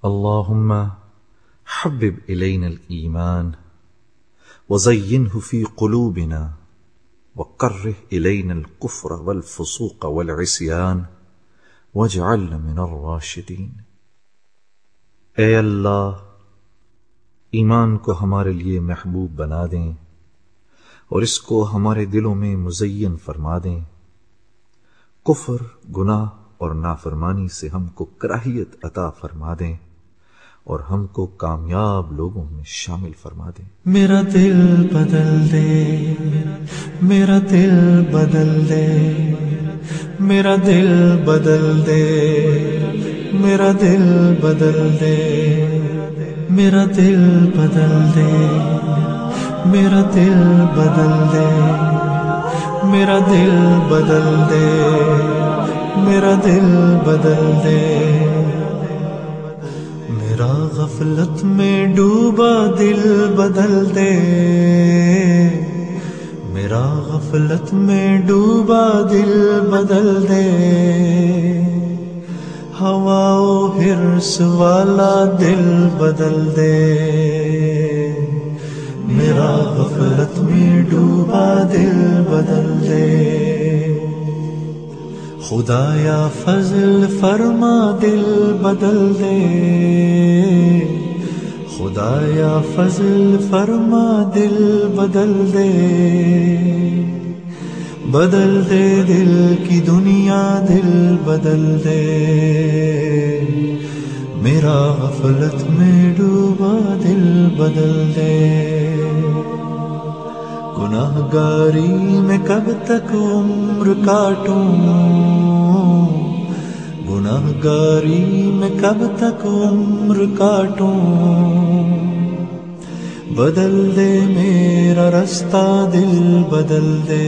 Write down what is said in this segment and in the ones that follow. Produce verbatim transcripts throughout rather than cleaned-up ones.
اللهم حبب إلينا الإيمان وزينه في قلوبنا وكره إلينا الكفر والفسوق والعصيان واجعلنا من الراشدين۔ اے اللہ، ایمان کو ہمارے لیے محبوب بنا دیں اور اس کو ہمارے دلوں میں مزین فرما دیں۔ کفر، گناہ اور نافرمانی سے ہم کو کراہیت عطا فرما دیں اور ہم کو کامیاب لوگوں میں شامل فرما دیں۔ میرا دل بدل دے، میرا دل بدل دے، میرا دل بدل دے، میرا دل بدل دے، میرا دل بدل دے، میرا دل بدل دے، میرا دل بدل دے، میرا دل بدل دے۔ میرا غفلت میں ڈوبا دل بدل دے، میرا غفلت میں ڈوبا دل بدل دے، ہوا و حرص والا دل بدل دے، میرا غفلت میں ڈوبا دل بدل دے۔ خدایا فضل فرما دل بدل دے، خدایا فضل فرما دل بدل دے، بدل دے دل کی دنیا دل بدل دے، میرا غفلت میں ڈوبا دل بدل دے۔ گناہ گاری میں کب تک عمر کاٹوں، گناہ گاری میں کب تک عمر کاٹوں، بدل دے میرا رستہ دل بدل دے،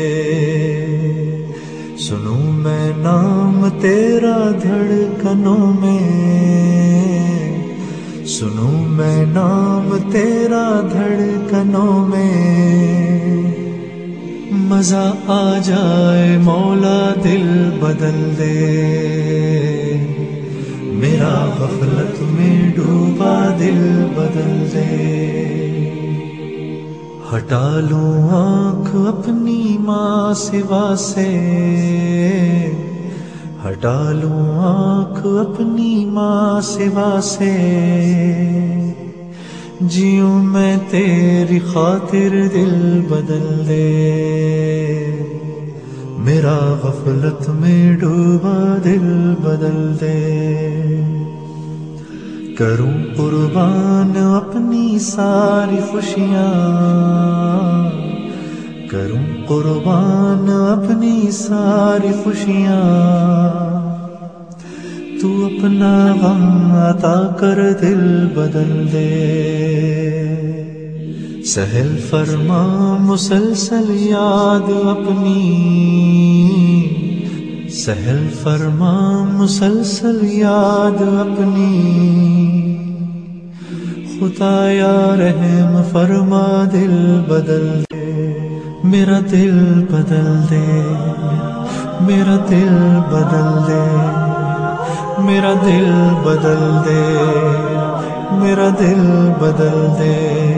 سنوں میں نام تیرا دھڑکنوں میں، سنوں میں نام تیرا دھڑکنوں میں، مزہ آ جائے مولا دل بدل دے، میرا غفلت میں ڈوبا دل بدل دے۔ ہٹا لوں آنکھ اپنی ماں سوا سے، ہٹا لوں آنکھ اپنی ماں سوا سے، جیوں میں تیری خاطر دل بدل دے، میرا غفلت میں ڈوبا دل بدل دے۔ کروں قربان اپنی ساری خوشیاں، کروں قربان اپنی ساری خوشیاں، تو اپنا غم عطا کر دل بدل دے، سہل فرما مسلسل یاد اپنی، سہل فرما مسلسل یاد اپنی، خدایا رحم فرما دل بدل دے، میرا دل بدل دے، میرا دل بدل دے، میرا دل بدل دے، میرا دل بدل دے۔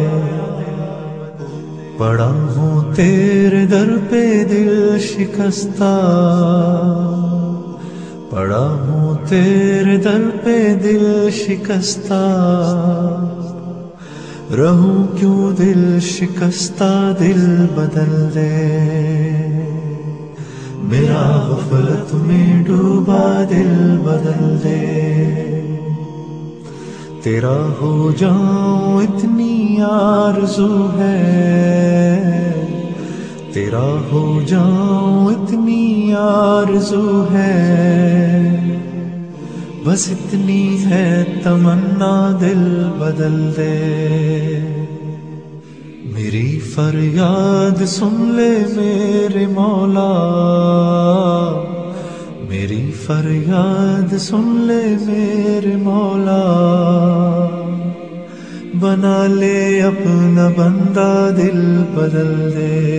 پڑا ہوں تیرے در پہ دل شکستہ، پڑا ہوں تیرے در پہ دل شکستہ، رہوں کیوں دل شکستہ دل بدل دے، میرا غفلت میں ڈوبا دل بدل دے۔ تیرا ہو جاؤں اتنی آرزو ہے، تیرا ہو جاؤں اتنی آرزو ہے، بس اتنی ہے تمنا دل بدل دے، میری فریاد سن لے میرے مولا، میری فریاد سن لے میرے مولا، بنا لے اپنا بندہ دل بدل دے،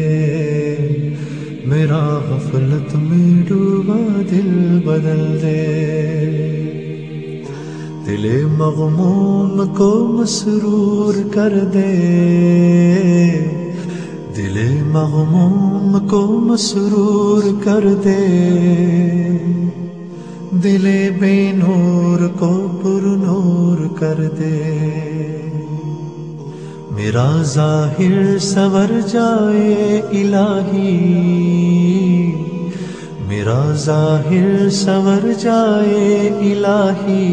میرا غفلت میں ڈوبا دل بدل دے۔ دل مغموم کو مسرور کر دے، دل مغموم کو مسرور کر دے، دل بے نور کو پر نور کر دے۔ میرا ظاہر سنور جائے الہی، میرا ظاہر سنور جائے الہی،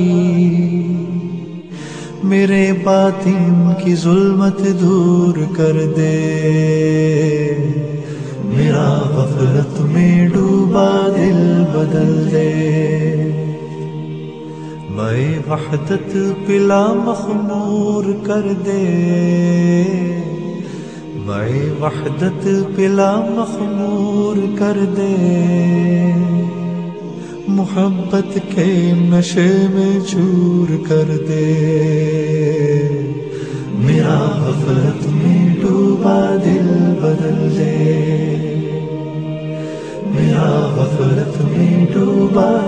میرے باطن کی ظلمت دور کر دے، میرا غفلت میں ڈوبا دل بدل دے۔ میں وحدت پلا مخمور کر دے، میں وحدت پلا مخمور کر دے، محبت کے نشے میں چور کر دے، میرا غفلت میں ڈوبا دل بدل دے، میرا غفلت میں ڈوبا